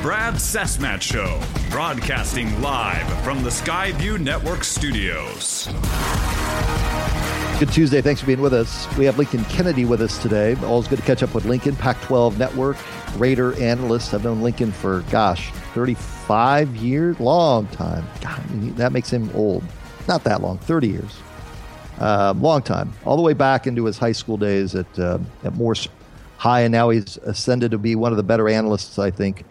Brad Sesmat Show, broadcasting live from the Skyview Network studios. Good Tuesday. Thanks for being with us. We have Lincoln Kennedy with us today. Always good to catch up with Lincoln, Pac-12 Network, Raider analyst. I've known Lincoln for, 35 years? Long time. God, that makes him old. Not that long, 30 years. Long time. All the way back into his high school days at Morse High, and now he's ascended to be one of the better analysts, I think,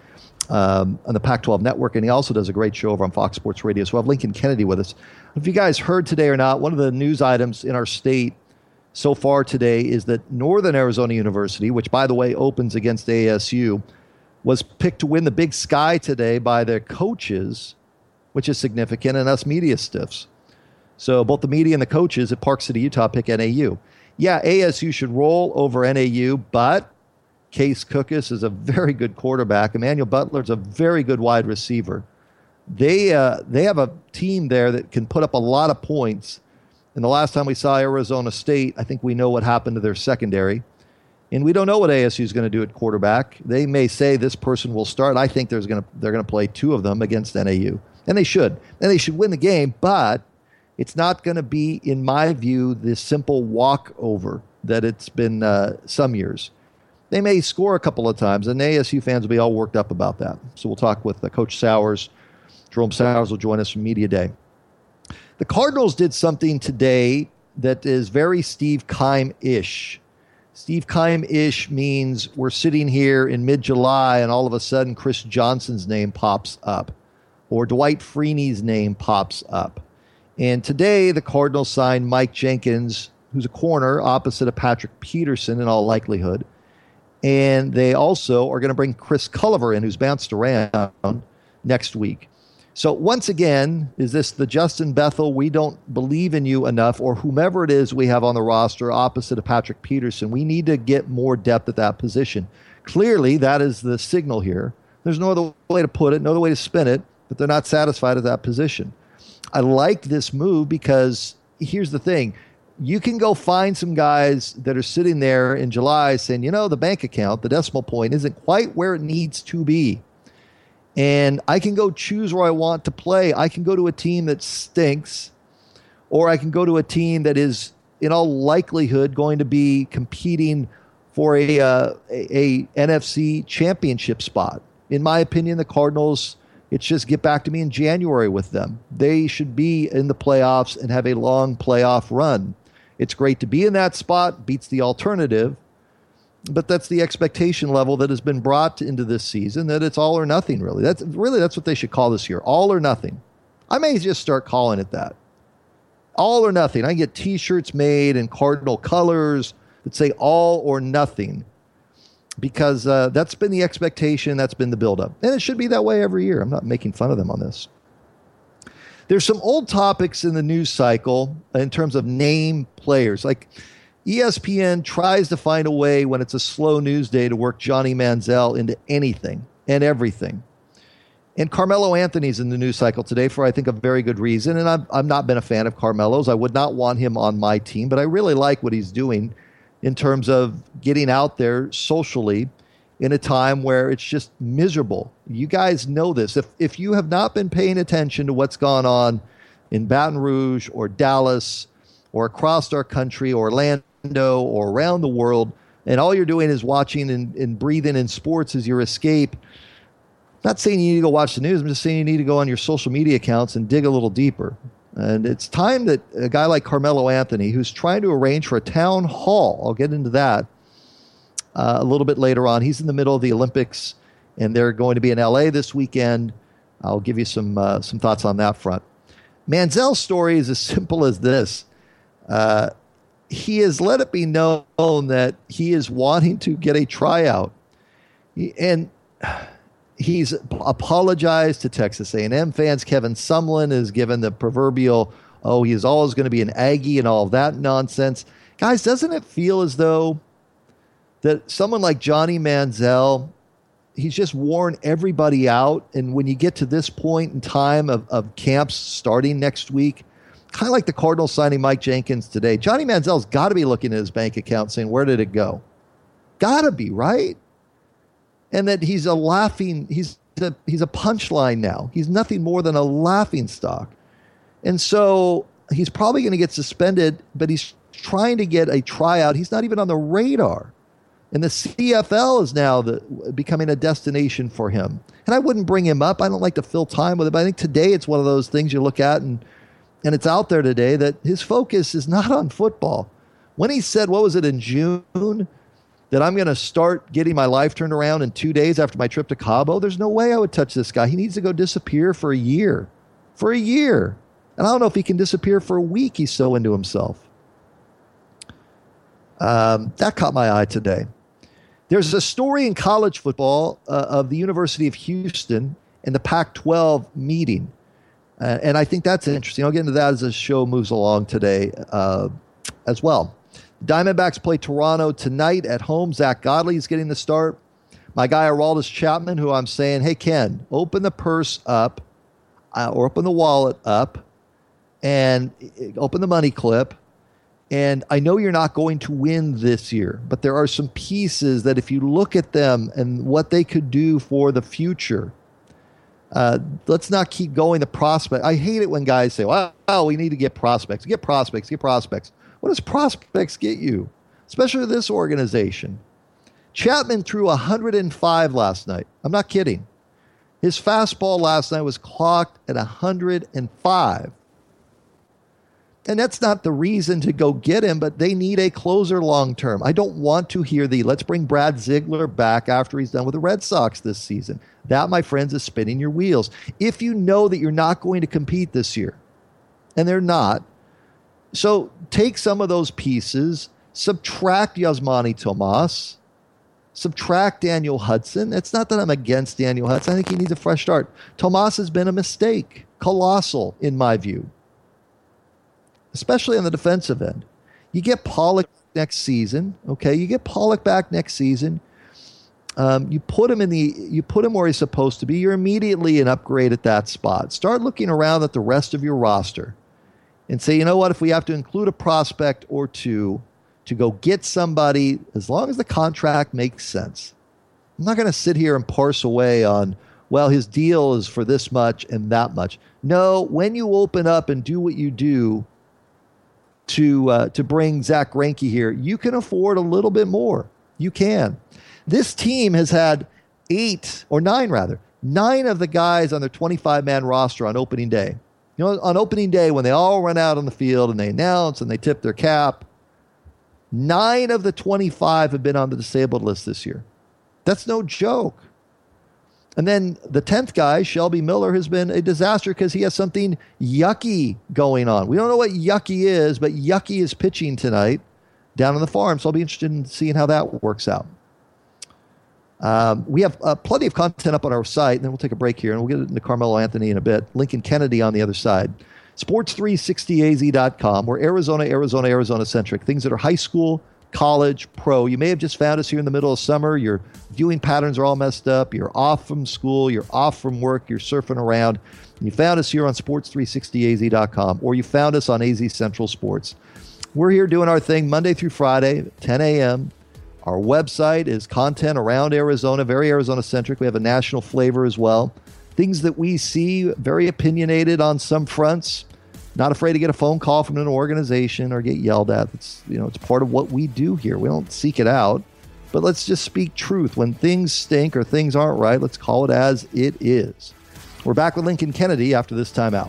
on the Pac-12 Network, and he also does a great show over on Fox Sports Radio. So we'll have Lincoln Kennedy with us. If you guys heard today or not, one of the news items in our state so far today is that Northern Arizona University, which, by the way, opens against ASU, was picked to win the Big Sky today by their coaches, which is significant, and us media stiffs. So both the media and the coaches at Park City, Utah, pick NAU. Yeah, ASU should roll over NAU, but Case Cookus is a very good quarterback. Emmanuel Butler's a very good wide receiver. They have a team there that can put up a lot of points. And the last time we saw Arizona State, I think we know what happened to their secondary. And we don't know what ASU is going to do at quarterback. They may say this person will start. I think they're going to play two of them against NAU. And they should. And they should win the game, but it's not going to be, in my view, this simple walkover that it's been some years. They may score a couple of times, and ASU fans will be all worked up about that. So we'll talk with Coach Sowers. Jerome Sowers will join us from Media Day. The Cardinals did something today that is very Steve Keim-ish. Steve Keim-ish means we're sitting here in mid-July, and all of a sudden Chris Johnson's name pops up, or Dwight Freeney's name pops up. And today, the Cardinals signed Mike Jenkins, who's a corner opposite of Patrick Peterson in all likelihood. And they also are going to bring Chris Culliver in, who's bounced around, next week. So once again, is this the Justin Bethel, we don't believe in you enough, or whomever it is we have on the roster opposite of Patrick Peterson? We need to get more depth at that position. Clearly, that is the signal here. There's no other way to put it, no other way to spin it, but they're not satisfied at that position. I like this move because here's the thing. You can go find some guys that are sitting there in July saying, the bank account, the decimal point, isn't quite where it needs to be. And I can go choose where I want to play. I can go to a team that stinks, or I can go to a team that is, in all likelihood, going to be competing for a NFC championship spot. In my opinion, the Cardinals, it's just get back to me in January with them. They should be in the playoffs and have a long playoff run. It's great to be in that spot, beats the alternative, but that's the expectation level that has been brought into this season, that it's all or nothing, really. That's what they should call this year, all or nothing. I may just start calling it that. All or nothing. I can get T-shirts made in Cardinal colors that say all or nothing, because that's been the expectation, that's been the buildup. And it should be that way every year. I'm not making fun of them on this. There's some old topics in the news cycle in terms of name players. Like ESPN tries to find a way when it's a slow news day to work Johnny Manziel into anything and everything. And Carmelo Anthony's in the news cycle today for, I think, a very good reason. And I've not been a fan of Carmelo's. I would not want him on my team, but I really like what he's doing in terms of getting out there socially in a time where it's just miserable. You guys know this. If you have not been paying attention to what's gone on in Baton Rouge or Dallas or across our country or Orlando or around the world, and all you're doing is watching and breathing in sports as your escape, I'm not saying you need to go watch the news. I'm just saying you need to go on your social media accounts and dig a little deeper. And it's time that a guy like Carmelo Anthony, who's trying to arrange for a town hall, I'll get into that a little bit later on. He's in the middle of the Olympics, and they're going to be in L.A. this weekend. I'll give you some thoughts on that front. Manziel's story is as simple as this. He has let it be known that he is wanting to get a tryout. And he's apologized to Texas A&M fans. Kevin Sumlin is given the proverbial, he is always going to be an Aggie and all of that nonsense. Guys, doesn't it feel as though that someone like Johnny Manziel, he's just worn everybody out? And when you get to this point in time of camps starting next week, kind of like the Cardinals signing Mike Jenkins today, Johnny Manziel's got to be looking at his bank account saying, where did it go? Got to be, right? And that he's he's a punchline now. He's nothing more than a laughingstock. And so he's probably going to get suspended, but he's trying to get a tryout. He's not even on the radar. And the CFL is now becoming a destination for him. And I wouldn't bring him up. I don't like to fill time with it. But I think today it's one of those things you look at, and it's out there today that his focus is not on football. When he said, what was it, in June, that I'm going to start getting my life turned around in 2 days after my trip to Cabo, there's no way I would touch this guy. He needs to go disappear for a year. For a year. And I don't know if he can disappear for a week. He's so into himself. That caught my eye today. There's a story in college football of the University of Houston and the Pac-12 meeting. And I think that's interesting. I'll get into that as the show moves along today as well. Diamondbacks play Toronto tonight at home. Zach Godley is getting the start. My guy, Aroldis Chapman, who I'm saying, hey, Ken, open the purse up or open the wallet up and open the money clip. And I know you're not going to win this year, but there are some pieces that if you look at them and what they could do for the future, let's not keep going the prospect. I hate it when guys say, well, we need to get prospects. Get prospects. What does prospects get you? Especially this organization. Chapman threw 105 last night. I'm not kidding. His fastball last night was clocked at 105. And that's not the reason to go get him, but they need a closer long term. I don't want to hear let's bring Brad Ziegler back after he's done with the Red Sox this season. That, my friends, is spinning your wheels. If you know that you're not going to compete this year, and they're not, so take some of those pieces, subtract Yasmani Tomas, subtract Daniel Hudson. It's not that I'm against Daniel Hudson. I think he needs a fresh start. Tomas has been a mistake, colossal in my view, especially on the defensive end. You get Pollock next season, okay? You get Pollock back next season. You put him where he's supposed to be. You're immediately an upgrade at that spot. Start looking around at the rest of your roster and say, you know what, if we have to include a prospect or two to go get somebody, as long as the contract makes sense. I'm not going to sit here and parse away on, well, his deal is for this much and that much. No, when you open up and do what you do to bring Zach Greinke here, you can afford a little bit more. You can. This team has had 9 of the guys on their 25-man roster on opening day. You know, on opening day when they all run out on the field and they announce and they tip their cap, 9 of the 25 have been on the disabled list this year. That's no joke. And then the 10th guy, Shelby Miller, has been a disaster because he has something yucky going on. We don't know what yucky is, but yucky is pitching tonight down on the farm. So I'll be interested in seeing how that works out. We have plenty of content up on our site, and then we'll take a break here, and we'll get into Carmelo Anthony in a bit. Lincoln Kennedy on the other side. Sports360az.com. We're Arizona-centric. Things that are high school, college, pro. You may have just found us here in the middle of summer. Your viewing patterns are all messed up. You're off from school. You're off from work. You're surfing around. And you found us here on sports360az.com, or you found us on AZ Central Sports. We're here doing our thing Monday through Friday, 10 a.m. Our website is content around Arizona, very Arizona-centric. We have a national flavor as well. Things that we see, very opinionated on some fronts. Not afraid to get a phone call from an organization or get yelled at. It's part of what we do here. We don't seek it out, but let's just speak truth. When things stink or things aren't right, let's call it as it is. We're back with Lincoln Kennedy after this timeout.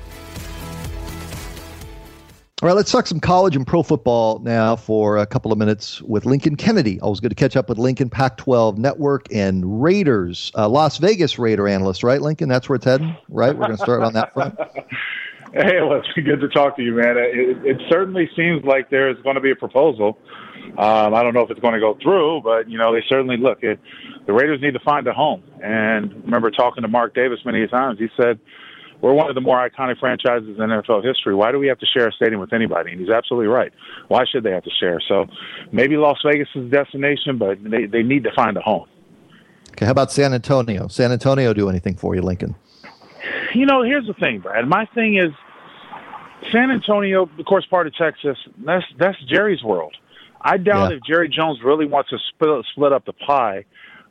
All right, let's talk some college and pro football now for a couple of minutes with Lincoln Kennedy. Always good to catch up with Lincoln, Pac-12 Network, and Raiders, Las Vegas Raider analyst, right, Lincoln? That's where it's heading, right? We're going to start on that front. Hey, well, it's good to talk to you, man. It certainly seems like there's going to be a proposal. I don't know if it's going to go through, but, they certainly look. The Raiders need to find a home. And remember talking to Mark Davis many times, he said, we're one of the more iconic franchises in NFL history. Why do we have to share a stadium with anybody? And he's absolutely right. Why should they have to share? So maybe Las Vegas is the destination, but they need to find a home. Okay, how about San Antonio? San Antonio do anything for you, Lincoln? Here's the thing, Brad. My thing is San Antonio, of course, part of Texas, that's Jerry's world. I doubt if Jerry Jones really wants to split up the pie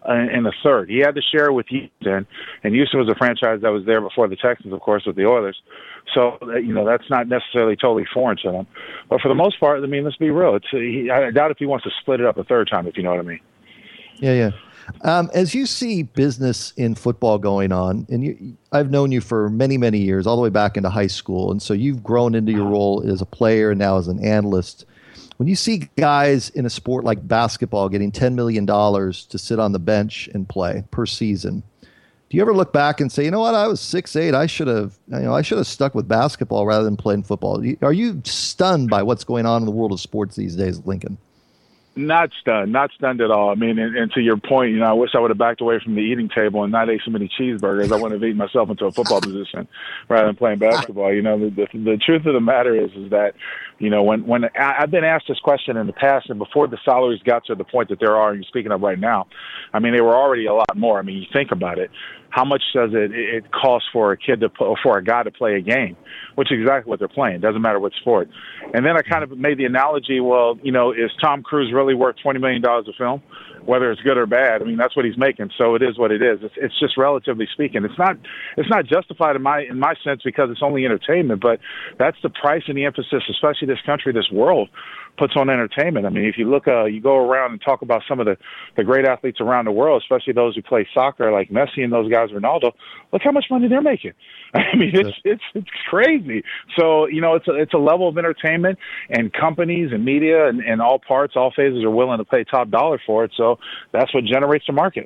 in the third. He had to share with Houston, and Houston was a franchise that was there before the Texans, of course, with the Oilers. So, that's not necessarily totally foreign to them. But for the most part, I mean, let's be real. I doubt if he wants to split it up a third time, if you know what I mean. Yeah. As you see business in football going on, and I've known you for many, many years, all the way back into high school, and so you've grown into your role as a player and now as an analyst. When you see guys in a sport like basketball getting $10 million to sit on the bench and play per season, do you ever look back and say, you know what, I was 6'8", I should have stuck with basketball rather than playing football? Are you stunned by what's going on in the world of sports these days, Lincoln? Not stunned at all. I mean, and to your point, I wish I would have backed away from the eating table and not ate so many cheeseburgers. I wouldn't have eaten myself into a football position rather than playing basketball. The truth of the matter is that, when I've been asked this question in the past, and before the salaries got to the point that there are, you're speaking of right now, I mean, they were already a lot more. I mean, you think about it. How much does it cost for a guy to play a game, which is exactly what they're playing. Doesn't matter what sport. And then I kind of made the analogy, well, is Tom Cruise really worth $20 million a film, whether it's good or bad? I mean, that's what he's making, so it is what it is. It's just relatively speaking. It's not justified in my sense because it's only entertainment, but that's the price and the emphasis, especially this country, this world, puts on entertainment. I mean, if you look, you go around and talk about some of the great athletes around the world, especially those who play soccer like Messi and those guys, Ronaldo, look how much money they're making. I mean, it's crazy. So, it's a level of entertainment, and companies and media and all parts, all phases are willing to pay top dollar for it. So that's what generates the market.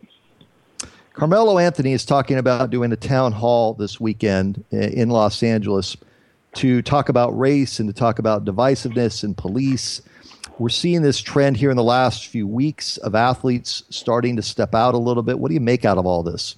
Carmelo Anthony is talking about doing a town hall this weekend in Los Angeles to talk about race and to talk about divisiveness and police. We're seeing this trend here in the last few weeks of athletes starting to step out a little bit. What do you make out of all this?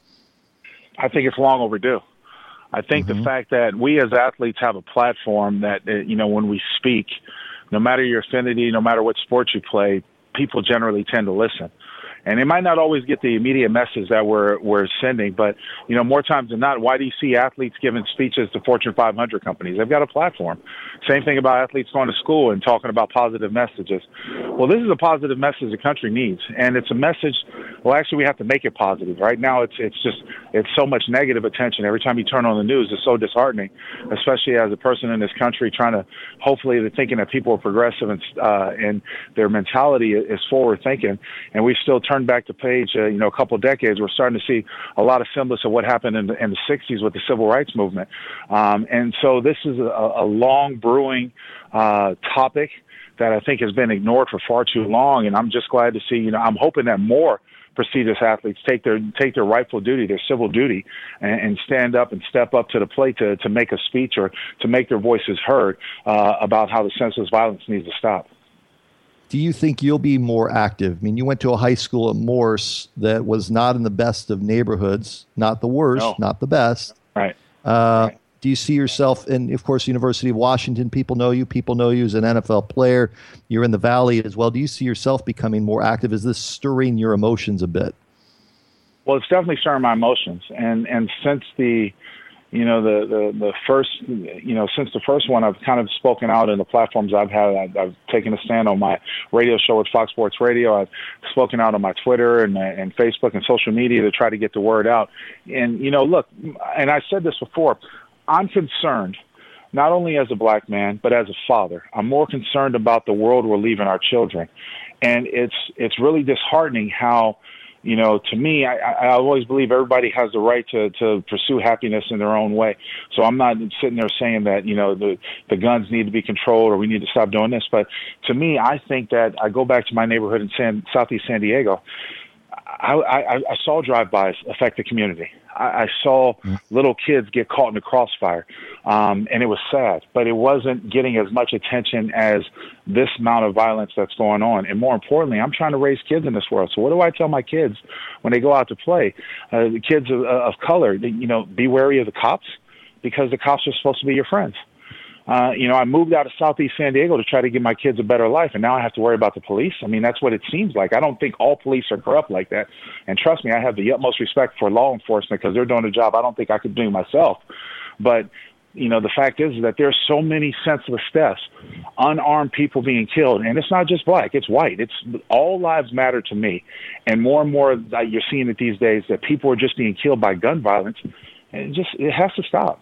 I think it's long overdue. I think the fact that we as athletes have a platform that, when we speak, no matter your affinity, no matter what sport you play, people generally tend to listen. And they might not always get the immediate message that we're sending, but, more times than not, why do you see athletes giving speeches to Fortune 500 companies? They've got a platform. Same thing about athletes going to school and talking about positive messages. Well, this is a positive message the country needs, and it's a message, well, actually, we have to make it positive. Right now, it's so much negative attention. Every time you turn on the news, it's so disheartening, especially as a person in this country trying to, hopefully, they're thinking that people are progressive and their mentality is forward thinking, and we still turn back the page, a couple of decades, we're starting to see a lot of semblance of what happened in the 60s with the civil rights movement. And so this is a long brewing topic that I think has been ignored for far too long. And I'm just glad to see, I'm hoping that more prestigious athletes take their rightful duty, their civil duty, and stand up and step up to the plate to make a speech or to make their voices heard about how the senseless violence needs to stop. Do you think you'll be more active? I mean, you went to a high school at Morse that was not in the best of neighborhoods, not the worst, not the best. Right. Right. Do you see yourself, and of course, University of Washington, people know you as an NFL player. You're in the Valley as well. Do you see yourself becoming more active? Is this stirring your emotions a bit? Well, it's definitely stirring my emotions. And since the first, since the first one, I've kind of spoken out in the platforms I've had. I've taken a stand on my radio show with Fox Sports Radio. I've spoken out on my Twitter and Facebook and social media to try to get the word out. And, look, and I said this before, I'm concerned, not only as a black man, but as a father. I'm more concerned about the world we're leaving our children. And it's really disheartening how, to me, I always believe everybody has the right to pursue happiness in their own way. So I'm not sitting there saying that, the guns need to be controlled or we need to stop doing this. But to me, I think that I go back to my neighborhood in Southeast San Diego. I saw drive-bys affect the community. I saw little kids get caught in the crossfire, and it was sad. But it wasn't getting as much attention as this amount of violence that's going on. And more importantly, I'm trying to raise kids in this world. So what do I tell my kids when they go out to play? The kids of color, be wary of the cops because the cops are supposed to be your friends. I moved out of Southeast San Diego to try to give my kids a better life, and now I have to worry about the police. I mean, that's what it seems like. I don't think all police are corrupt like that. And trust me, I have the utmost respect for law enforcement because they're doing a job I don't think I could do myself. But the fact is that there's so many senseless deaths, unarmed people being killed, and it's not just black, it's white. It's all lives matter to me. And more you're seeing it these days that people are just being killed by gun violence, and it has to stop.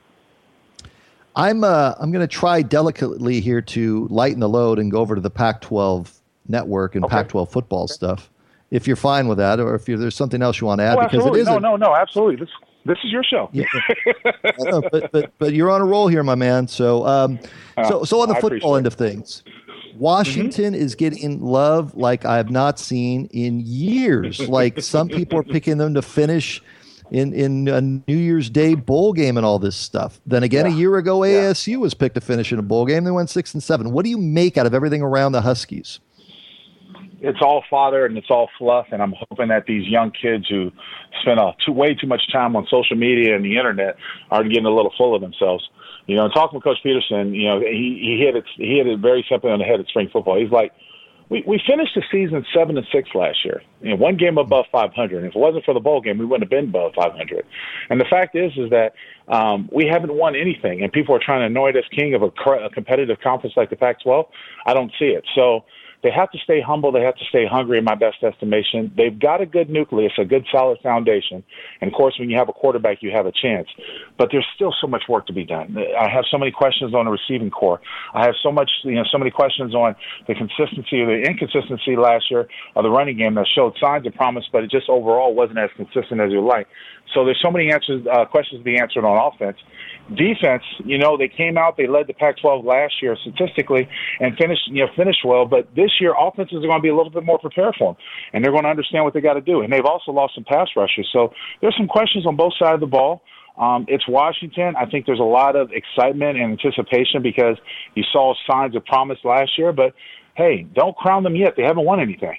I'm going to try delicately here to lighten the load and go over to the Pac-12 network and Pac-12 football stuff, if you're fine with that, or if there's something else you want to add. Because it is no, absolutely. This is your show. Yeah. No, but you're on a roll here, my man. So on the football end of things, Washington is getting love like I have not seen in years. Like some people are picking them to finish in a New Year's Day bowl game and all this stuff. Then again, a year ago, ASU was picked to finish in a bowl game. They went 6-7. What do you make out of everything around the Huskies? It's all fodder and it's all fluff, and I'm hoping that these young kids who spend way too much time on social media and the internet are getting a little full of themselves. Talking with Coach Peterson, he hit it very simply on the head at spring football. He's like, we finished the season 7-6 last year. One game above 500. And if it wasn't for the bowl game, we wouldn't have been above 500. And the fact is that we haven't won anything, and people are trying to anoint us king of a competitive conference like the Pac-12. I don't see it. So they have to stay humble. They have to stay hungry, in my best estimation. They've got a good nucleus, a good solid foundation. And, of course, when you have a quarterback, you have a chance. But there's still so much work to be done. I have so many questions on the receiving core. I have so many questions on the consistency or the inconsistency last year of the running game that showed signs of promise, but it just overall wasn't as consistent as you'd like. So there's so many questions to be answered on offense. Defense, they came out, they led the Pac-12 last year statistically and finished well, but this year offenses are going to be a little bit more prepared for them, and they're going to understand what they got to do. And they've also lost some pass rushers. So there's some questions on both sides of the ball. It's Washington. I think there's a lot of excitement and anticipation because you saw signs of promise last year, but hey, don't crown them yet. They haven't won anything.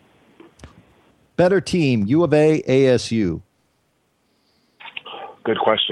Better team, U of A, ASU? Good question.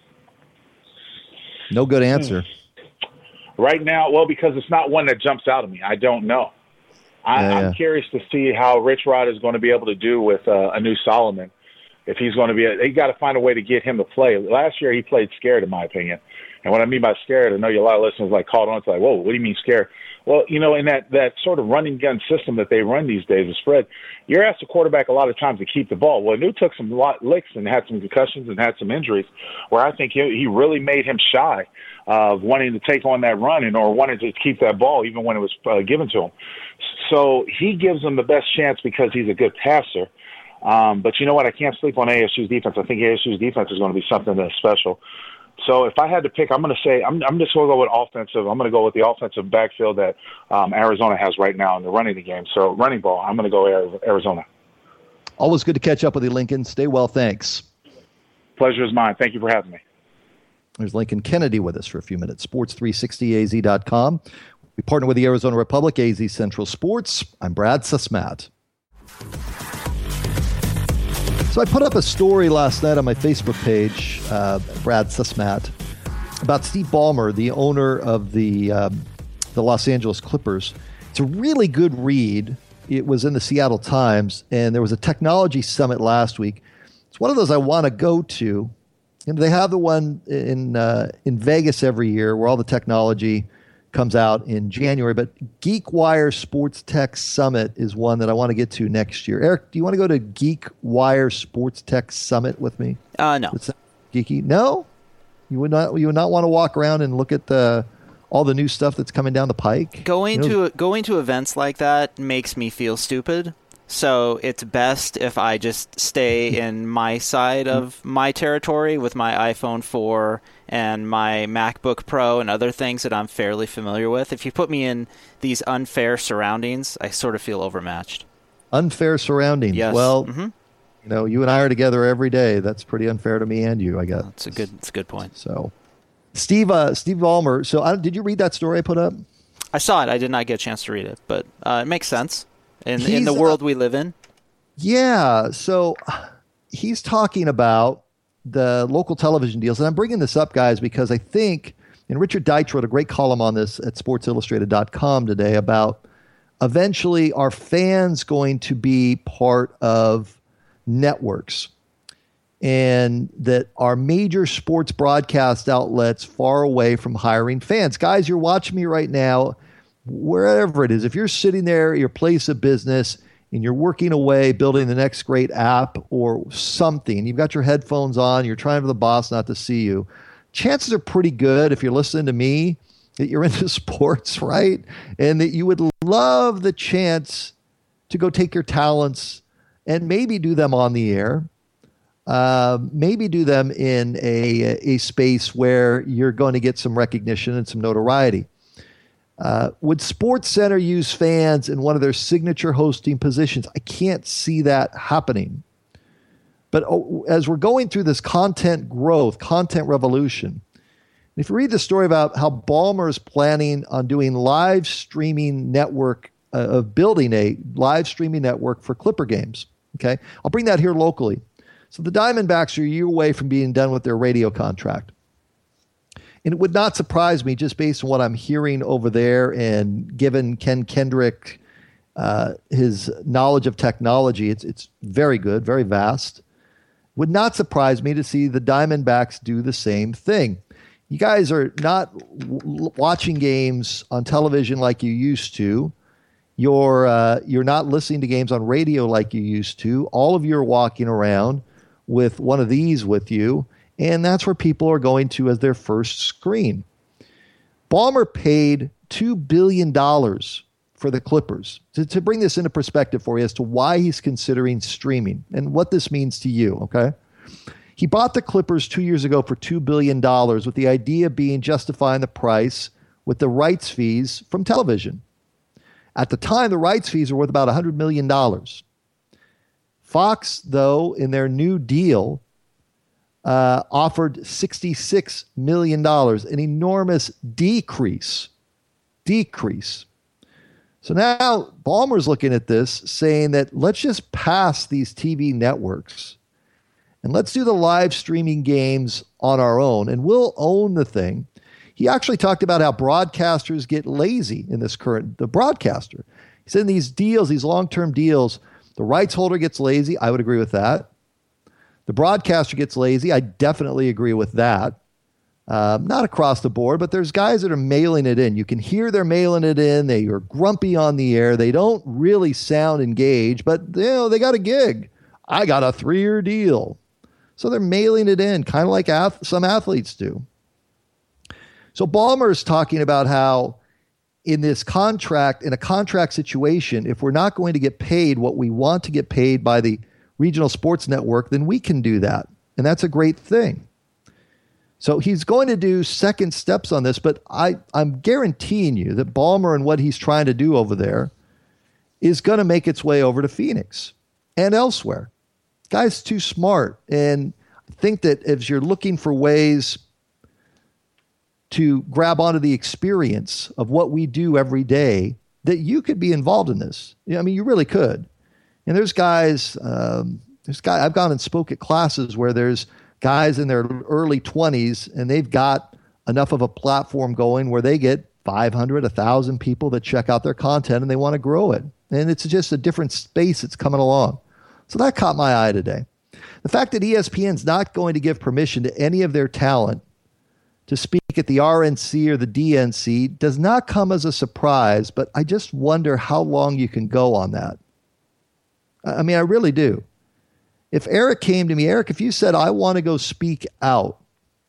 No good answer. Right now, because it's not one that jumps out at me. I don't know. I'm curious to see how Rich Rod is going to be able to do with Anu Solomon. If he's going to be, they got to find a way to get him to play. Last year, he played scared, in my opinion. And what I mean by scared, I know a lot of listeners caught on to whoa, what do you mean scared? Well, in that sort of running gun system that they run these days, the spread, you're asked the quarterback a lot of times to keep the ball. Well, Anu took some licks and had some concussions and had some injuries where I think he really made him shy of wanting to take on that run or wanting to keep that ball even when it was given to him. So he gives them the best chance because he's a good passer. But you know what? I can't sleep on ASU's defense. I think ASU's defense is going to be something that's special. So if I had to pick, I'm going to say I'm just going to go with offensive. I'm going to go with the offensive backfield that Arizona has right now in the running the game. So running ball, I'm going to go Arizona. Always good to catch up with you, Lincoln. Stay well. Thanks. Pleasure is mine. Thank you for having me. There's Lincoln Kennedy with us for a few minutes. Sports360az.com. We partner with the Arizona Republic, AZ Central Sports. I'm Brad Susmat. So I put up a story last night on my Facebook page, Brad Susmat, about Steve Ballmer, the owner of the Los Angeles Clippers. It's a really good read. It was in the Seattle Times, and there was a technology summit last week. It's one of those I want to go to. And they have the one in Vegas every year where all the technology comes out in January. But GeekWire Sports Tech Summit is one that I want to get to next year. Eric, do you want to go to GeekWire Sports Tech Summit with me? No. It's geeky. No? You would not want to walk around and look at all the new stuff that's coming down the pike? Going to events like that makes me feel stupid. So it's best if I just stay in my side of my territory with my iPhone 4 and my MacBook Pro and other things that I'm fairly familiar with. If you put me in these unfair surroundings, I sort of feel overmatched. Unfair surroundings? Yes. Well, you and I are together every day. That's pretty unfair to me and you, I guess. It's a good point. So, Steve Ballmer. So, did you read that story I put up? I saw it. I did not get a chance to read it, but it makes sense. In the world we live in? Yeah. So he's talking about the local television deals. And I'm bringing this up, guys, because I think, and Richard Deitch wrote a great column on this at sportsillustrated.com today about eventually are fans going to be part of networks? and that our major sports broadcast outlets far away from hiring fans. Guys, you're watching me right now, wherever it is. If you're sitting there at your place of business and you're working away, building the next great app or something, you've got your headphones on, you're trying for the boss not to see you, chances are pretty good, if you're listening to me, that you're into sports, right? And that you would love the chance to go take your talents and maybe do them on the air. Maybe do them in a space where you're going to get some recognition and some notoriety. Would SportsCenter use fans in one of their signature hosting positions? I can't see that happening. But as we're going through this content growth, content revolution, if you read the story about how Ballmer is planning on doing live streaming network, of building a live streaming network for Clipper games, okay? I'll bring that here locally. So the Diamondbacks are a year away from being done with their radio contract. And it would not surprise me, just based on what I'm hearing over there and given Ken Kendrick his knowledge of technology, it's very good, very vast. Would not surprise me to see the Diamondbacks do the same thing. You guys are not watching games on television like you used to. You're not listening to games on radio like you used to. All of you are walking around with one of these with you, and that's where people are going to as their first screen. Ballmer paid $2 billion for the Clippers. To bring this into perspective for you as to why he's considering streaming and what this means to you, okay? He bought the Clippers 2 years ago for $2 billion with the idea being justifying the price with the rights fees from television. At the time, the rights fees were worth about $100 million. Fox, though, in their new deal, offered $66 million, an enormous decrease. So now Ballmer's looking at this, saying that let's just pass these TV networks and let's do the live streaming games on our own, and we'll own the thing. He actually talked about how broadcasters get lazy in the broadcaster. He said in these deals, these long-term deals, the rights holder gets lazy. I would agree with that. The broadcaster gets lazy. I definitely agree with that. Not across the board, but there's guys that are mailing it in. You can hear they're mailing it in. They are grumpy on the air. They don't really sound engaged, but they got a gig. I got a 3-year deal. So they're mailing it in, kind of like some athletes do. So Ballmer is talking about how in a contract situation, if we're not going to get paid what we want to get paid by the regional sports network, then we can do that. And that's a great thing. So he's going to do second steps on this, but I'm guaranteeing you that Ballmer and what he's trying to do over there is going to make its way over to Phoenix and elsewhere. Guy's too smart. And I think that if you're looking for ways to grab onto the experience of what we do every day, that you could be involved in this. I mean, you really could. And there's guys, I've gone and spoke at classes where there's guys in their early 20s and they've got enough of a platform going where they get 500, 1,000 people that check out their content and they want to grow it. And it's just a different space that's coming along. So that caught my eye today. The fact that ESPN's not going to give permission to any of their talent to speak at the RNC or the DNC does not come as a surprise, but I just wonder how long you can go on that. I mean, I really do. If Eric came to me, Eric, if you said, I want to go speak out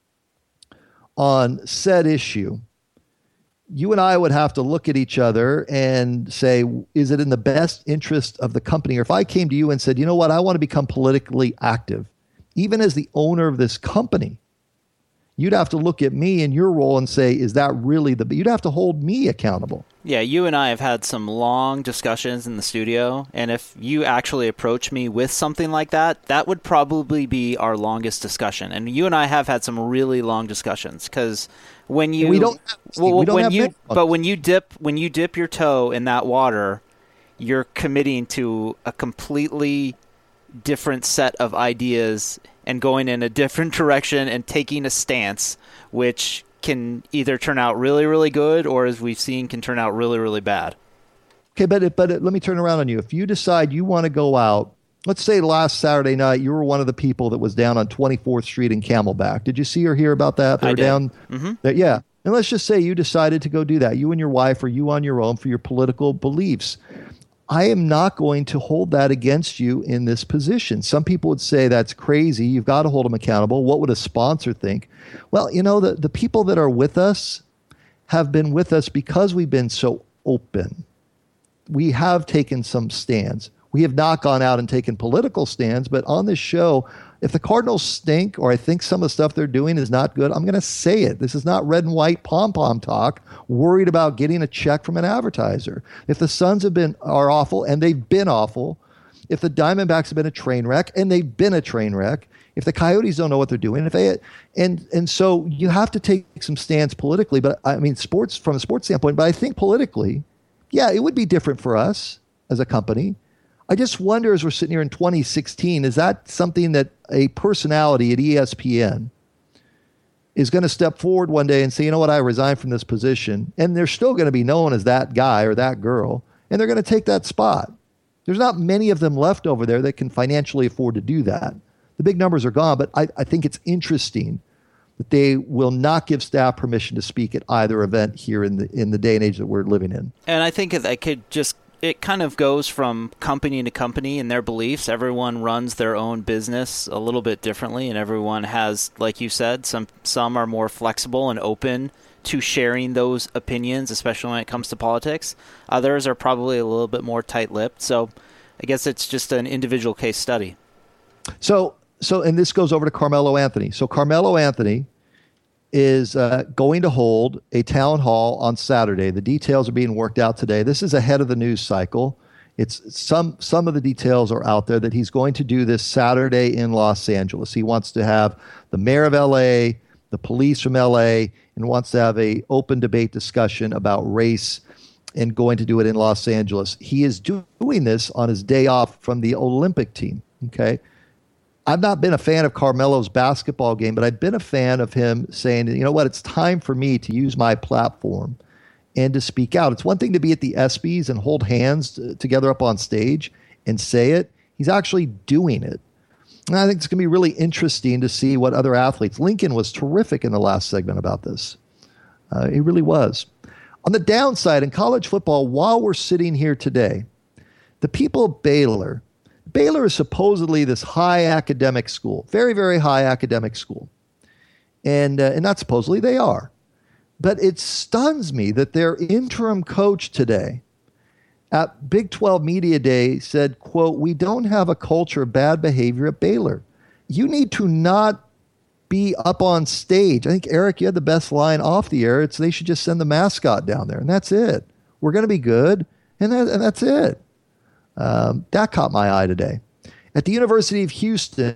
on said issue, you and I would have to look at each other and say, is it in the best interest of the company? Or if I came to you and said, you know what, I want to become politically active, even as the owner of this company, you'd have to look at me and your role and say, is that really you'd have to hold me accountable. Yeah, you and I have had some long discussions in the studio, and if you actually approach me with something like that, that would probably be our longest discussion. And you and I have had some really long discussions because when you when you dip your toe in that water, you're committing to a completely different set of ideas and going in a different direction and taking a stance, which can either turn out really, really good or, as we've seen, can turn out really, really bad. Okay, but let me turn around on you. If you decide you want to go out let's say last Saturday night, you were one of the people that was down on 24th Street in Camelback. Did you see or hear about that? They were down. Yeah. And let's just say you decided to go do that, you and your wife, or you on your own for your political beliefs. I am not going to hold that against you in this position. Some people would say that's crazy. You've got to hold them accountable. What would a sponsor think? Well, you know, the people that are with us have been with us because we've been so open. We have taken some stands. We have not gone out and taken political stands, but on this show, if the Cardinals stink or I think some of the stuff they're doing is not good, I'm going to say it. This is not red and white pom-pom talk, worried about getting a check from an advertiser. If the Suns are awful, and they've been awful, if the Diamondbacks have been a train wreck, and they've been a train wreck, if the Coyotes don't know what they're doing, and so you have to take some stands politically, but I mean sports from a sports standpoint, but I think politically, yeah, it would be different for us as a company. I just wonder, as we're sitting here in 2016, is that something that a personality at ESPN is going to step forward one day and say, you know what, I resign from this position, and they're still going to be known as that guy or that girl, and they're going to take that spot. There's not many of them left over there that can financially afford to do that. The big numbers are gone, but I think it's interesting that they will not give staff permission to speak at either event here in the day and age that we're living in. And I think it kind of goes from company to company in their beliefs. Everyone runs their own business a little bit differently, and everyone has, like you said, some are more flexible and open to sharing those opinions, especially when it comes to politics. Others are probably a little bit more tight-lipped. So I guess it's just an individual case study. So and this goes over to Carmelo Anthony. So Carmelo Anthony is going to hold a town hall on Saturday. The details are being worked out today. This is ahead of the news cycle. It's some of the details are out there that he's going to do this Saturday in Los Angeles. He wants to have the mayor of LA, the police from LA, and wants to have a open debate discussion about race and going to do it in Los Angeles. He is doing this on his day off from the Olympic team. Okay. I've not been a fan of Carmelo's basketball game, but I've been a fan of him saying, you know what, it's time for me to use my platform and to speak out. It's one thing to be at the ESPYs and hold hands together up on stage and say it. He's actually doing it. And I think it's going to be really interesting to see what other athletes. Lincoln was terrific in the last segment about this. He really was. On the downside, in college football, while we're sitting here today, the people of Baylor is supposedly this high academic school, very, very high academic school. And not supposedly, they are. But it stuns me that their interim coach today at Big 12 Media Day said, quote, "We don't have a culture of bad behavior at Baylor. You need to not be up on stage." I think, Eric, you had the best line off the air. It's they should just send the mascot down there, and that's it. We're going to be good, and that's it. That caught my eye today. At the University of Houston,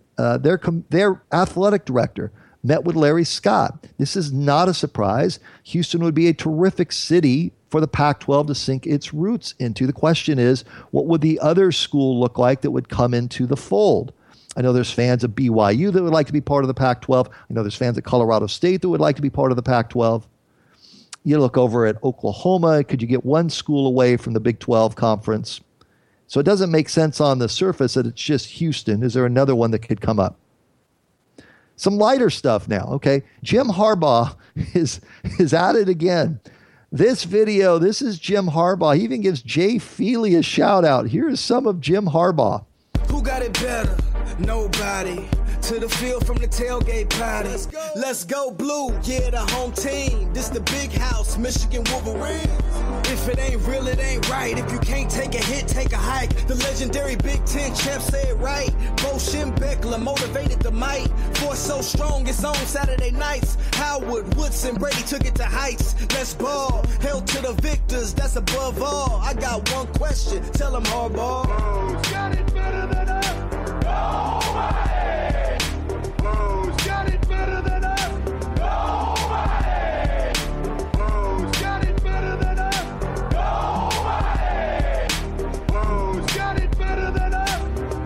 their athletic director met with Larry Scott. This is not a surprise. Houston would be a terrific city for the Pac-12 to sink its roots into. The question is, what would the other school look like that would come into the fold? I know there's fans of BYU that would like to be part of the Pac-12. I know there's fans at Colorado State that would like to be part of the Pac-12. You look over at Oklahoma. Could you get one school away from the Big 12 conference? So it doesn't make sense on the surface that it's just Houston. Is there another one that could come up? Some lighter stuff now, okay? Jim Harbaugh is at it again. This video, this is Jim Harbaugh. He even gives Jay Feely a shout out. Here is some of Jim Harbaugh. Who got it better? Nobody. To the field from the tailgate party. Let's go blue, yeah, the home team. This the big house, Michigan Wolverines. If it ain't real, it ain't right. If you can't take a hit, take a hike. The legendary Big Ten champ said right. Bo Schembechler motivated the might. Force so strong, it's on Saturday nights. Howard, Woodson, Brady took it to heights. Let's ball, held to the victors, that's above all. I got one question, tell them Harbaugh. Who's got it better than us? Nobody! Who's got it better than us? Nobody! Who's got it better than us? Nobody! Who's got it better than us?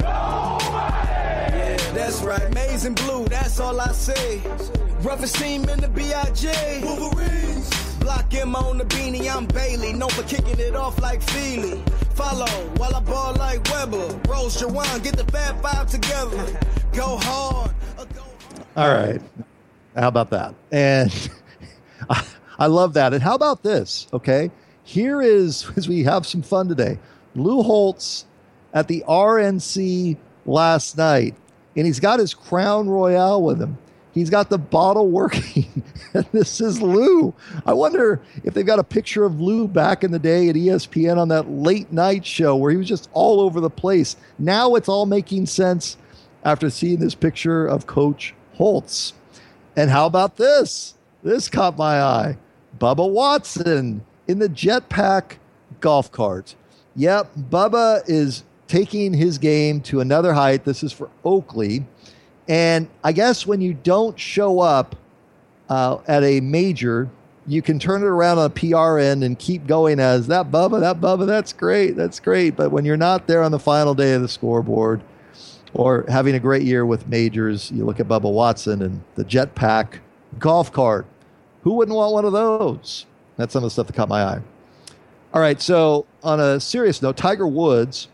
Nobody! Yeah, that's right. Maize and blue, that's all I say. Roughest team in the B.I.J. Wolverines. Block him on the beanie, I'm Bailey. Known for kicking it off like Feely. Follow while I ball like Weber. Rose Jawan, get the Fab Five together. Go hard. All right. How about that? And I love that. And how about this? Okay. Here is, as we have some fun today, Lou Holtz at the RNC last night, and he's got his Crown Royale with him. He's got the bottle working. And this is Lou. I wonder if they've got a picture of Lou back in the day at ESPN on that late night show where he was just all over the place. Now it's all making sense after seeing this picture of Coach Holtz. And how about this? This caught my eye. Bubba Watson in the Jetpack golf cart. Yep, Bubba is taking his game to another height. This is for Oakley. And I guess when you don't show up at a major, you can turn it around on a PR end and keep going as that Bubba, that's great. But when you're not there on the final day of the scoreboard or having a great year with majors, you look at Bubba Watson and the Jetpack golf cart. Who wouldn't want one of those? That's some of the stuff that caught my eye. All right, so on a serious note, Tiger Woods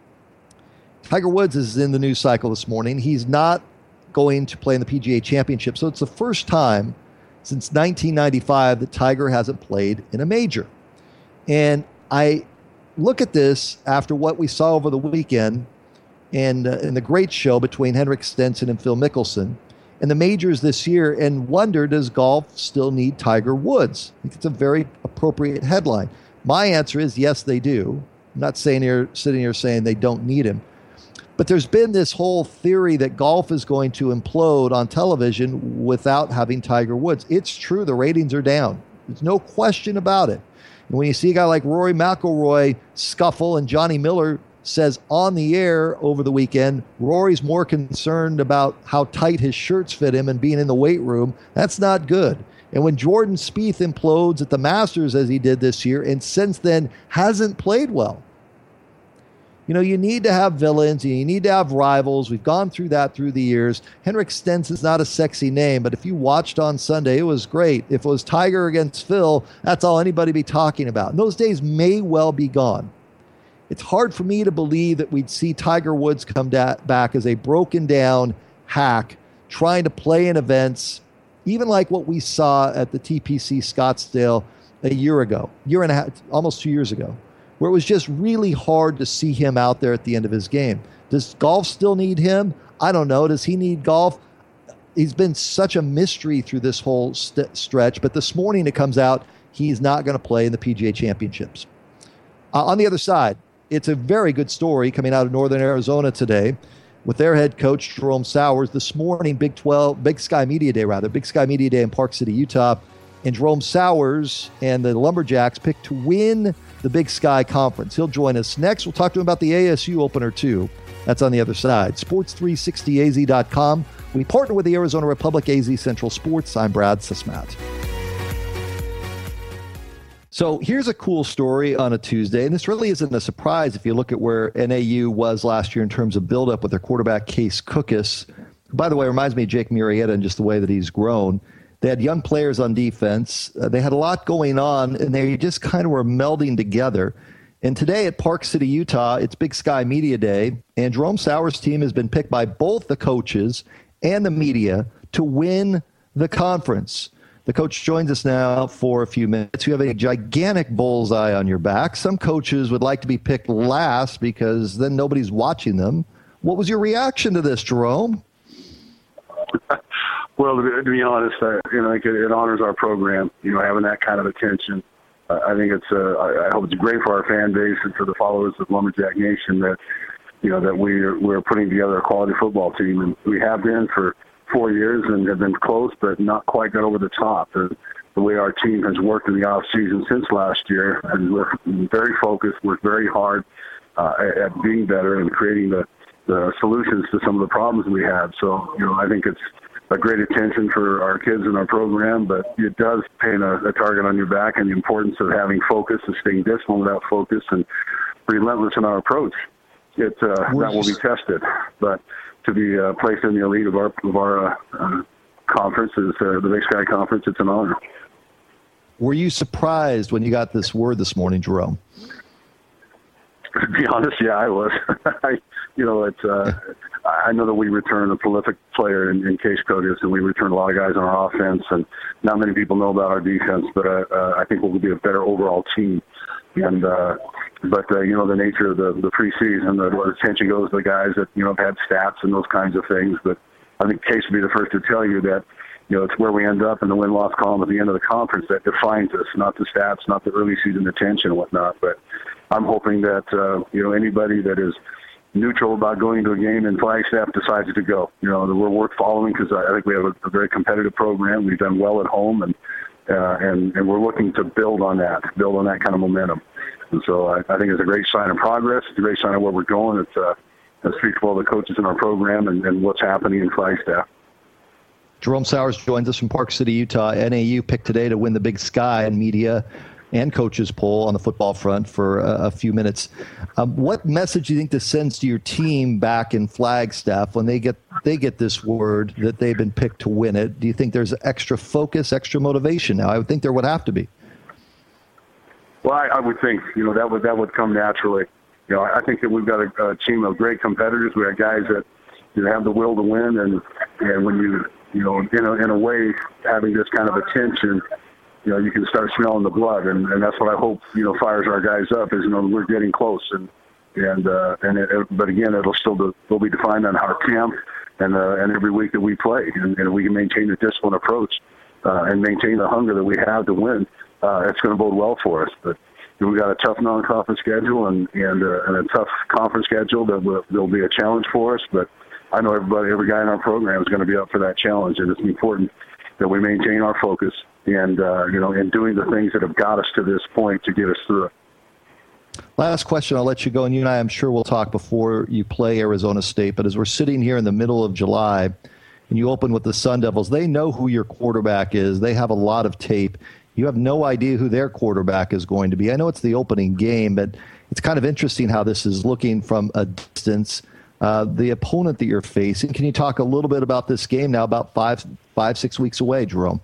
is in the news cycle this morning. He's not going to play in the PGA Championship. So it's the first time since 1995 that Tiger hasn't played in a major. And I look at this after what we saw over the weekend and in the great show between Henrik Stenson and Phil Mickelson and the majors this year and wonder, does golf still need Tiger Woods? I think it's a very appropriate headline. My answer is yes, they do. I'm not sitting here saying they don't need him. But there's been this whole theory that golf is going to implode on television without having Tiger Woods. It's true. The ratings are down. There's no question about it. And when you see a guy like Rory McIlroy scuffle and Johnny Miller says on the air over the weekend, Rory's more concerned about how tight his shirts fit him and being in the weight room, that's not good. And when Jordan Spieth implodes at the Masters as he did this year and since then hasn't played well, you know, you need to have villains. You need to have rivals. We've gone through that through the years. Henrik Stenson's not a sexy name, but if you watched on Sunday, it was great. If it was Tiger against Phil, that's all anybody be talking about. And those days may well be gone. It's hard for me to believe that we'd see Tiger Woods come back as a broken down hack trying to play in events, even like what we saw at the TPC Scottsdale a year and a half, almost 2 years ago, where it was just really hard to see him out there at the end of his game. Does golf still need him? I don't know. Does he need golf? He's been such a mystery through this whole stretch, but this morning it comes out he's not going to play in the PGA Championships. On the other side, it's a very good story coming out of Northern Arizona today with their head coach, Jerome Sowers. This morning, Big Sky Media Day in Park City, Utah, and Jerome Sowers and the Lumberjacks picked to win the Big Sky Conference. He'll join us next. We'll talk to him about the ASU opener, too. That's on the other side. Sports360az.com. We partner with the Arizona Republic AZ Central Sports. I'm Brad Sismat. So here's a cool story on a Tuesday, and this really isn't a surprise if you look at where NAU was last year in terms of buildup with their quarterback, Case Cookus. By the way, it reminds me of Jake Murrieta and just the way that he's grown. They had young players on defense. They had a lot going on, and they just kind of were melding together. And today at Park City, Utah, it's Big Sky Media Day, and Jerome Sowers' team has been picked by both the coaches and the media to win the conference. The coach joins us now for a few minutes. You have a gigantic bullseye on your back. Some coaches would like to be picked last because then nobody's watching them. What was your reaction to this, Jerome? Well, to be honest, it honors our program, having that kind of attention. I think I hope it's great for our fan base and for the followers of Lumberjack Nation that, that we're putting together a quality football team. And we have been for 4 years and have been close, but not quite got over the top. The way our team has worked in the off season since last year, and we're very focused, worked very hard at being better and creating the solutions to some of the problems we have. So, I think it's a great attention for our kids in our program, but it does paint a target on your back and the importance of having focus and staying disciplined without focus and relentless in our approach. That will be tested, but to be placed in the elite of our conference, the Big Sky Conference, it's an honor. Were you surprised when you got this word this morning, Jerome? To be honest, yeah, I was. I know that we return a prolific player in Case Codius, and we return a lot of guys on our offense, and not many people know about our defense, but I think we'll be a better overall team. And the nature of the preseason, the attention goes to the guys that have had stats and those kinds of things. But I think Case would be the first to tell you that it's where we end up in the win-loss column at the end of the conference that defines us, not the stats, not the early season attention and whatnot. But I'm hoping that anybody that is neutral about going to a game in Flagstaff decides to go. We're worth following because I think we have a very competitive program. We've done well at home, and we're looking to build on that kind of momentum. And so I think it's a great sign of progress. It's a great sign of where we're going. It speaks well to the coaches in our program and what's happening in Flagstaff. Jerome Sowers joins us from Park City, Utah. NAU picked today to win the Big Sky and media and coaches poll on the football front for a few minutes. What message do you think this sends to your team back in Flagstaff when they get this word that they've been picked to win it? Do you think there's extra focus, extra motivation now? I would think there would have to be. Well, I would think that would come naturally. I think that we've got a team of great competitors. We have guys that have the will to win, and when you in a way having this kind of attention, you can start smelling the blood, and that's what I hope fires our guys up is we're getting close, but again it'll be defined on our camp and every week that we play, and we can maintain the disciplined approach and maintain the hunger that we have to win. It's going to bode well for us, but we've got a tough non-conference schedule and a tough conference schedule that'll be a challenge for us, but I know every guy in our program is going to be up for that challenge, and it's important that we maintain our focus and doing the things that have got us to this point to get us through it. Last question, I'll let you go, and you and I, I'm sure we'll talk before you play Arizona State, but as we're sitting here in the middle of July and you open with the Sun Devils, they know who your quarterback is. They have a lot of tape. You have no idea who their quarterback is going to be. I know it's the opening game, but it's kind of interesting how this is looking from a distance. The opponent that you're facing, can you talk a little bit about this game now, about 5-6 weeks away, Jerome?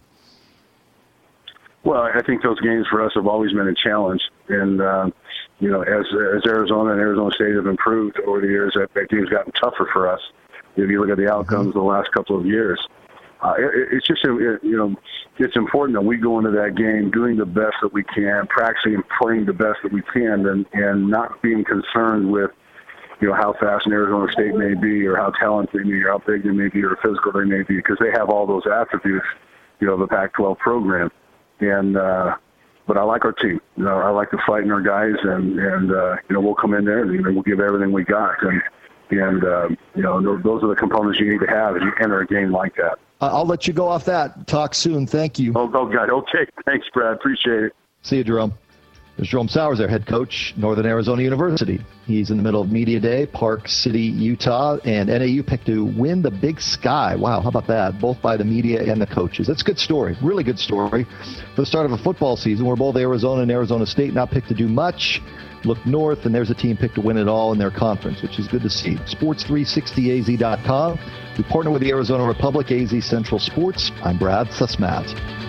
Well, I think those games for us have always been a challenge. And, as Arizona and Arizona State have improved over the years, that game's gotten tougher for us. If you look at the outcomes of the last couple of years. It's just, it's important that we go into that game doing the best that we can, practicing and playing the best that we can, and not being concerned with, how fast an Arizona State may be or how talented they may be or how big they may be or physical they may be, because they have all those attributes, of a Pac-12 program. And, but I like our team. I like the fight in our guys, and we'll come in there and we'll give everything we got. And those are the components you need to have as you enter a game like that. I'll let you go off that. Talk soon. Thank you. Oh, God. Okay. Thanks, Brad. Appreciate it. See you, Jerome. There's Jerome Sowers, their head coach, Northern Arizona University. He's in the middle of Media Day, Park City, Utah, and NAU picked to win the Big Sky. Wow, how about that? Both by the media and the coaches. That's a good story, really good story. For the start of a football season where both Arizona and Arizona State not picked to do much, look north, and there's a team picked to win it all in their conference, which is good to see. Sports360az.com. We partner with the Arizona Republic, AZ Central Sports. I'm Brad Susmat.